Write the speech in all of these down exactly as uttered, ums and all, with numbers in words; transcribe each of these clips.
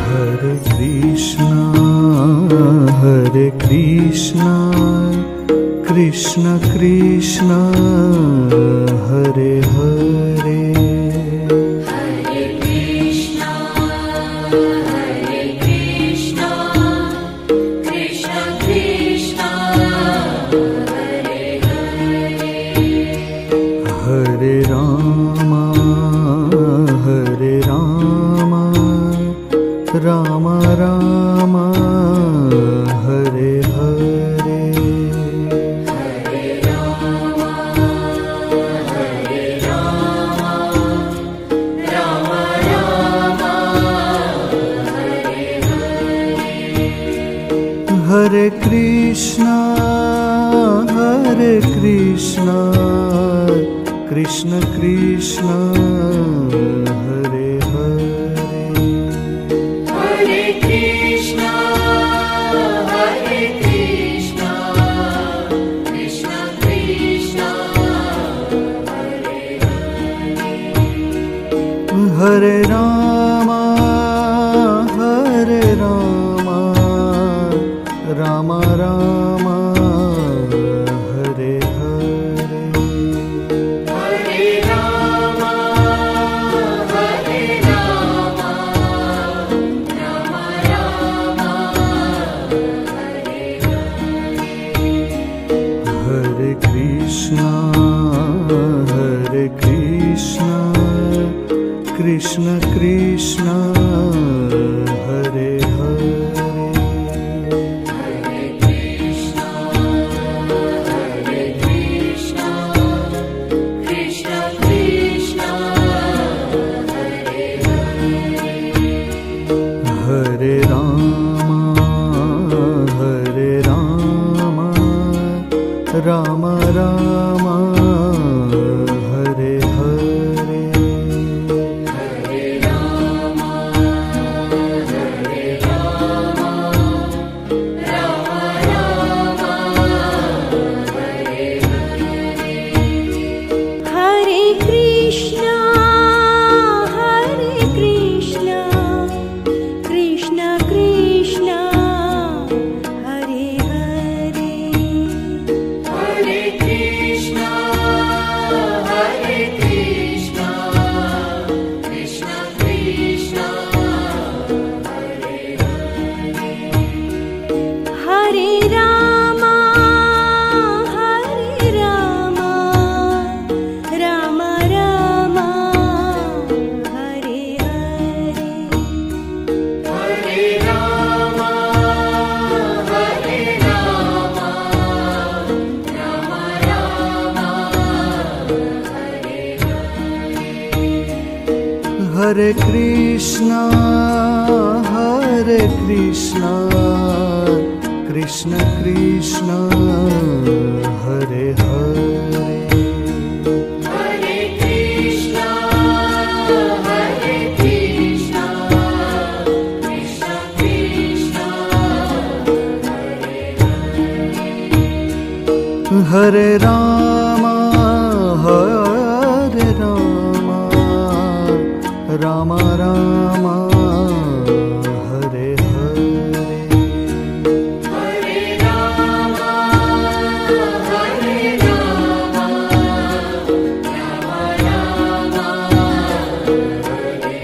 Hare Krishna, Hare Krishna, Krishna Krishna, Hare Hare. Hare Krishna, Hare Krishna, Krishna Krishna, Hare Hare. Hare Rama, Hare Rama, Rama Rama, Hare Hare. Hare Rama, Hare Rama, Rama Rama, Hare Hare. Hare Krishna, Hare Krishna, Krishna Krishna, Hare Hare. Hare Krishna, Hare Krishna, Krishna Krishna, Hare Hare. Hare Rama, Hare Rama, Rama Rama, Hare Hare. Hare Rama, Hare Rama, Rama Rama, Hare Hare. Hare Krishna, Hare Krishna, Krishna Krishna, Hare Hare. Hare Krishna, Hare Krishna, Krishna Krishna, Hare Hare. Hare Rama, Hare Rama, Rama Rama, Hare Hare. Hare Rama, Hare Rama, Rama Rama, Hare Hare. Hare Krishna, Hare Krishna, Krishna Krishna, Hare Hare. Hare Krishna, Hare Krishna, Krishna Krishna, Hare Hare. Hare Rama, Hare Rama, Rama Rama, Hare Hare. Hare Rama, Hare Rama, Rama Rama, Hare Hare. Hare Krishna, Hare Krishna, Krishna Krishna, Hare Hare. Hare Krishna, Hare Krishna, Krishna Krishna, Hare Hare. Hare Rama, Hare Rama, Rama Rama, Hare Hare. Hare Rama, Hare Rama, Rama Rama, Hare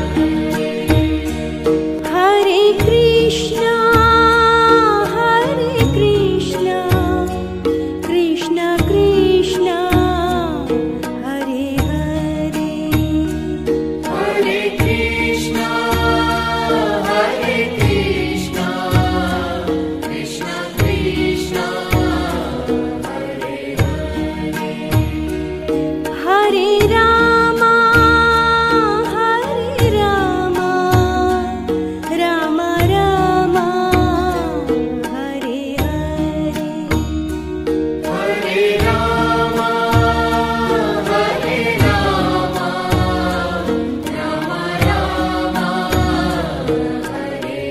Hare. Hare Krishna, Hare Krishna, Krishna Krishna, Hare Hare. Hare Krishna, Hare Krishna, Krishna Krishna, Hare Hare. Hare Rama, Hare Rama, Rama Rama, Hare Hare. Hare Rama, Hare Rama, Rama Rama, Hare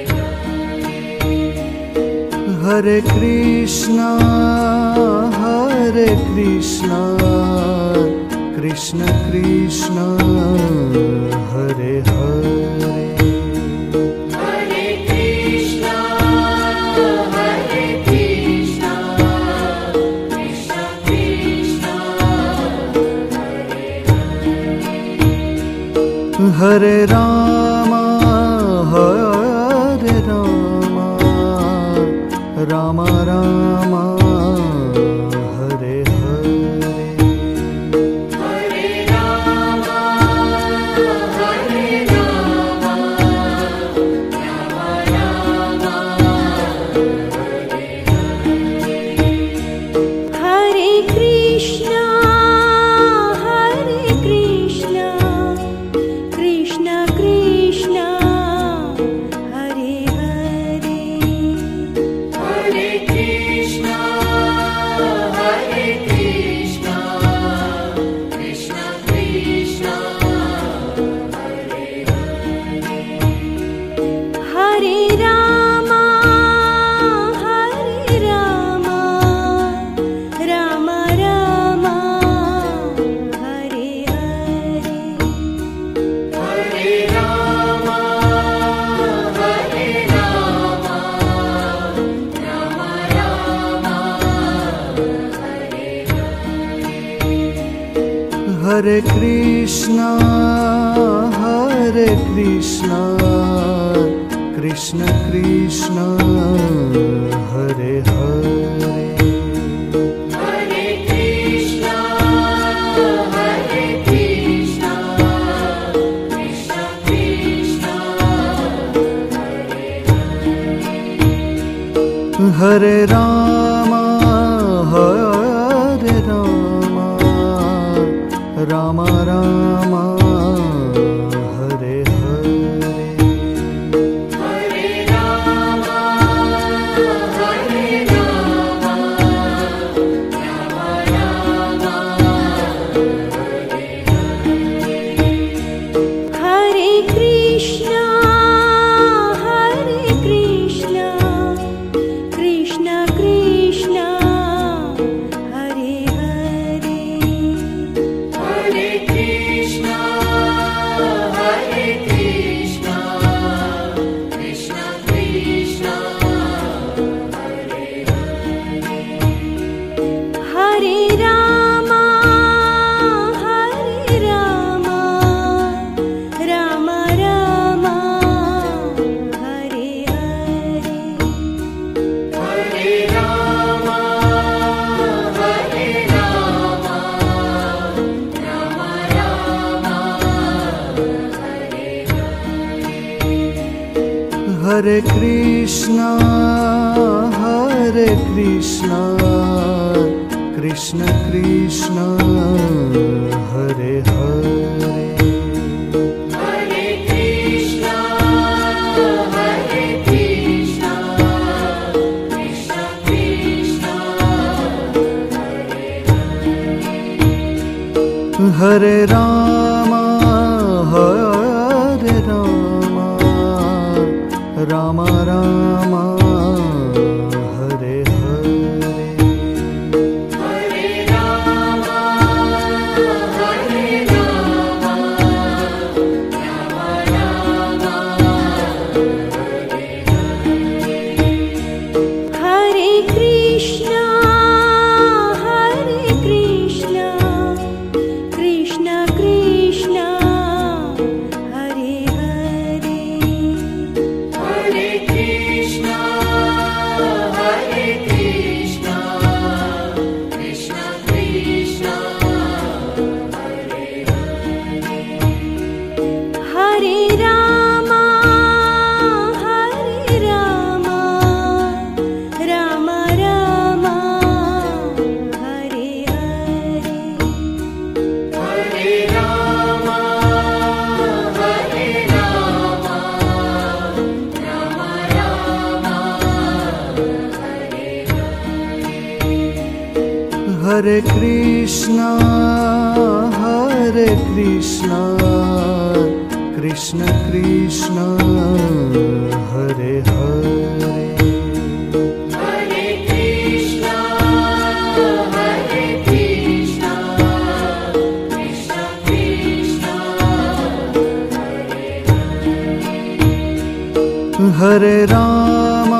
Hare. Hare Krishna, Hare Krishna, Krishna Krishna, Hare Hare. Hare Ram Hare Ram Ram Ram Hare Hare. Hare Ram Hare Ram Ram Ram Hare Hare. Hare Krishna Hare Krishna Krishna Krishna Hare Hare. Hare Krishna Hare Krishna Krishna Krishna Hare Hare. Hare Ram Hare Ram Ram Ram Hare Hare. Hare Ram Hare Ram Ram Ram Hare Hare. Hare Krishna Hare Krishna Krishna Krishna Hare Hare. Hare Krishna Hare Krishna Krishna Krishna Hare Hare. Hare Ram Hare Ram Ram Ram Hare Hare. Hare Ram Hare Ram Ram Ram Hare Hare. Hare Krishna Hare Krishna Krishna Krishna Hare Hare. Hare Krishna Hare Krishna Krishna Krishna Hare Hare. Hare Ram Hare Ram Ram Ram Hare Hare. Hare Ram Hare Ram Ram Ram Hare Hare. Hare Krishna Hare Krishna Krishna Krishna Hare Hare. Hare Krishna Hare Krishna Krishna Krishna Hare Hare. Hare Ram Hare Ram Ram Ram Hare Hare. Hare Ram Hare Ram Ram Ram Hare Hare. Hare Krishna Hare Krishna Krishna Krishna Hare Hare. Hare Krishna Hare Krishna Krishna Krishna Hare Hare. Hare Ram Hare Ram Ram Ram Hare Hare. Hare Ram Hare Ram Ram Ram Hare Hare. Hare Krishna Hare Krishna Krishna Krishna Hare Hare. Hare Krishna Hare Krishna Krishna Krishna Hare Hare. Hare Ram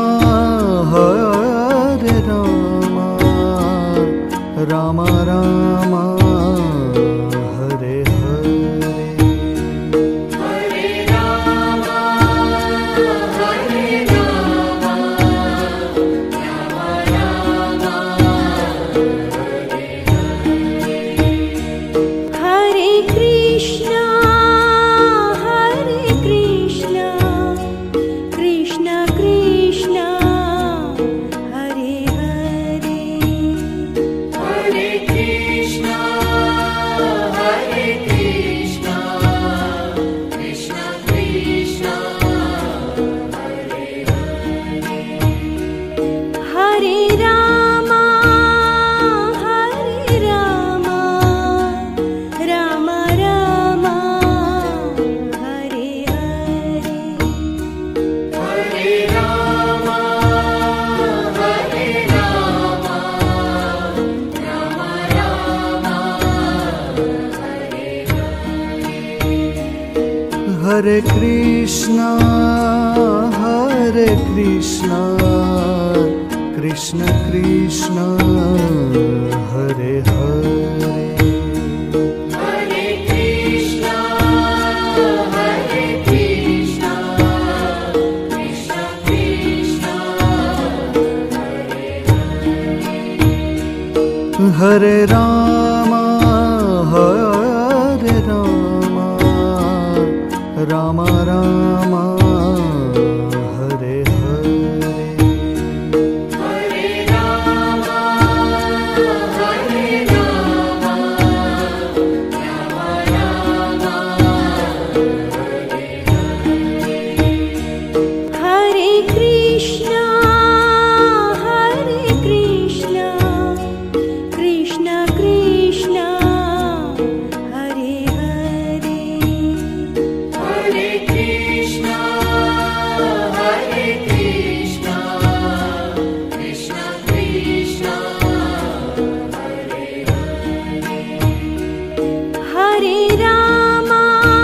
Hare Ram Ram Ram Hare Hare. Hare Hare Krishna, Hare Krishna, Krishna Krishna, Hare Hare. Hare Krishna, Hare Krishna, Krishna Krishna, Hare Hare. Hare Rama, Hare Rama, Rama Rama, Hare Hare. Hare Rama, Hare Rama, Rama Rama, Hare Hare. Hare Krishna, Hare Krishna, Krishna Krishna, Hare Hare. Hare Krishna, Hare Krishna, Krishna Krishna, Hare Hare. Hare Rama,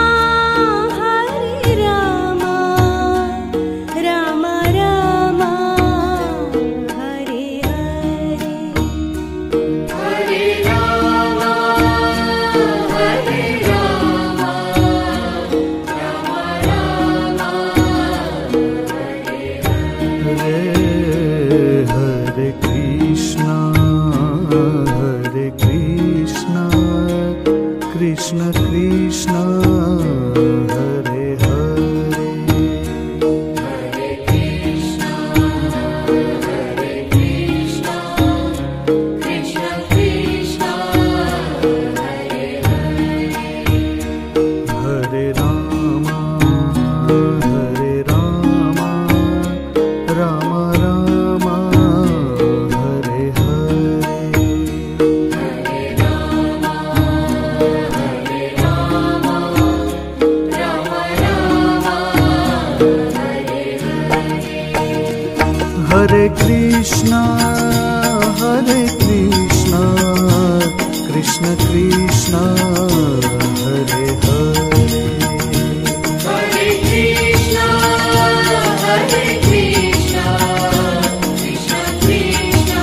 Hare Rama, Rama Rama, Hare Hare. Hare Rama, Hare Rama, Rama Rama, Hare Hare. Hare Krishna, Hare Krishna, Krishna Krishna, Hare Hare. Hare Krishna, Hare Krishna, Krishna Krishna, Hare Hare. Hare Rama, Hare Rama, Rama Rama, Hare Hare. Hare Rama, Hare Rama, Rama Rama, Hare Hare. Hare Krishna, Hare Krishna, Krishna Krishna, Hare Hare. Hare Krishna, Hare Krishna, Krishna Krishna,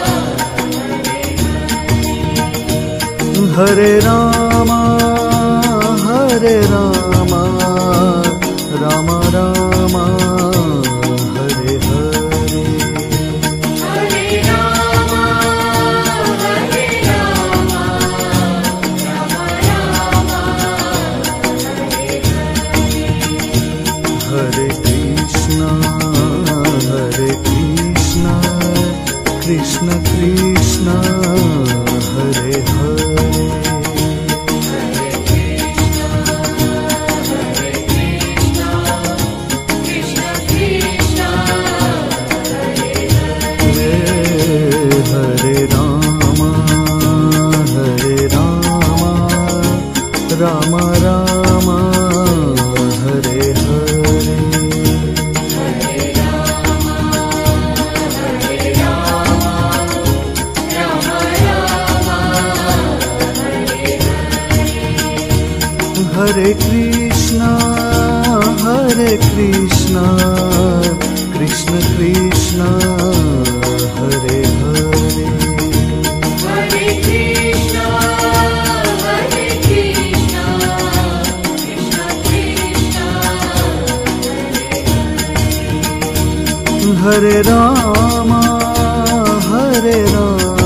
Hare Hare. Hare Rama, Hare Rama, Rama Rama, Hare Hare. Hare Rama, Hare Rama, Rama Rama, Hare Hare. Hare Krishna, Hare Krishna, Krishna Krishna, Hare Hare. Hare Krishna, Hare Krishna, Krishna Krishna, Hare Hare. Hare Rama, Hare Rama, Rama Rama, Hare Hare. Hare Rama, Hare Rama, Rama Rama, Hare Hare. Hare Krishna, Hare Krishna, Krishna Krishna, Hare Hare. Hare Krishna, Hare Krishna, Krishna Krishna, Hare Hare. Hare Rama, Hare Rama,